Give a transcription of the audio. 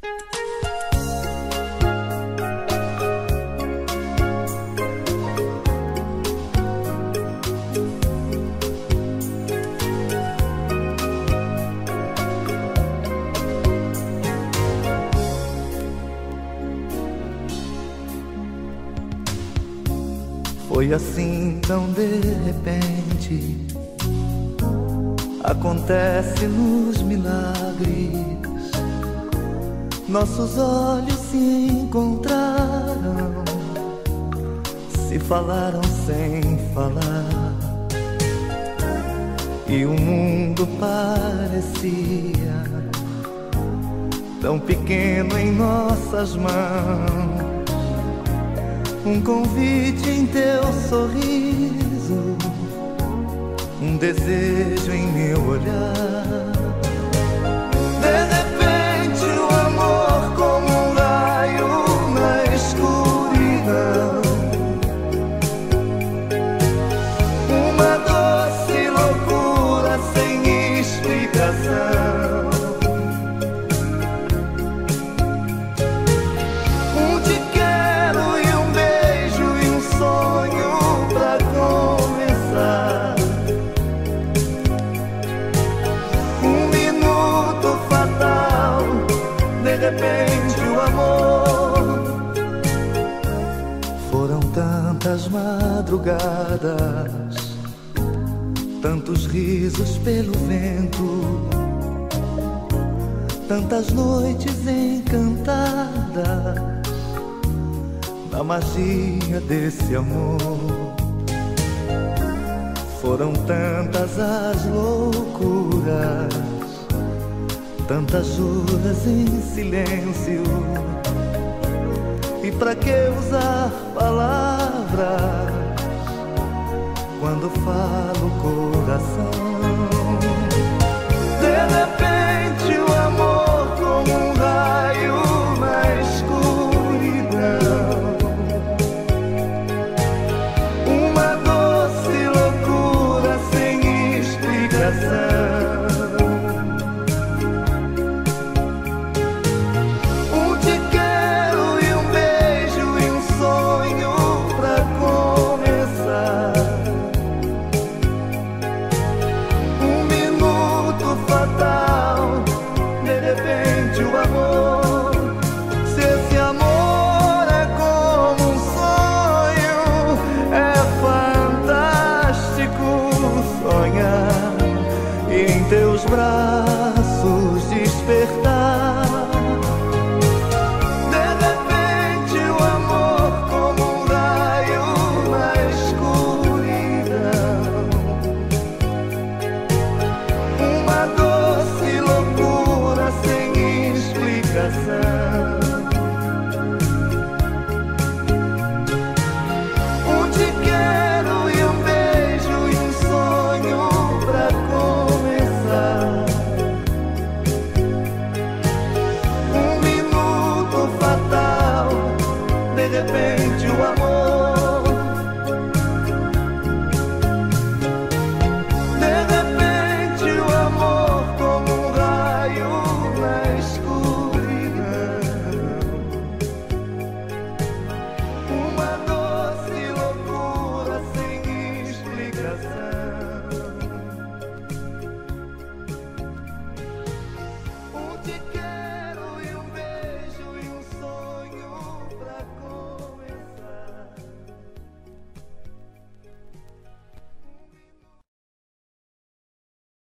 Foi assim tão de repente, acontece nos milagres. Nossos olhos se encontraram, se falaram sem falar, e o mundo parecia tão pequeno em nossas mãos. Um convite em teu sorriso, um desejo em meu olhar. De repente o amor como um raio na escuridão, uma doce loucura sem explicação. De repente o amor. Foram tantas madrugadas, tantos risos pelo vento, tantas noites encantadas na magia desse amor. Foram tantas as loucuras, tantas juras em silêncio, e pra que usar palavras quando falo coração? De repente o amor como um raio na escuridão, uma doce loucura sem explicação. De repente o amor.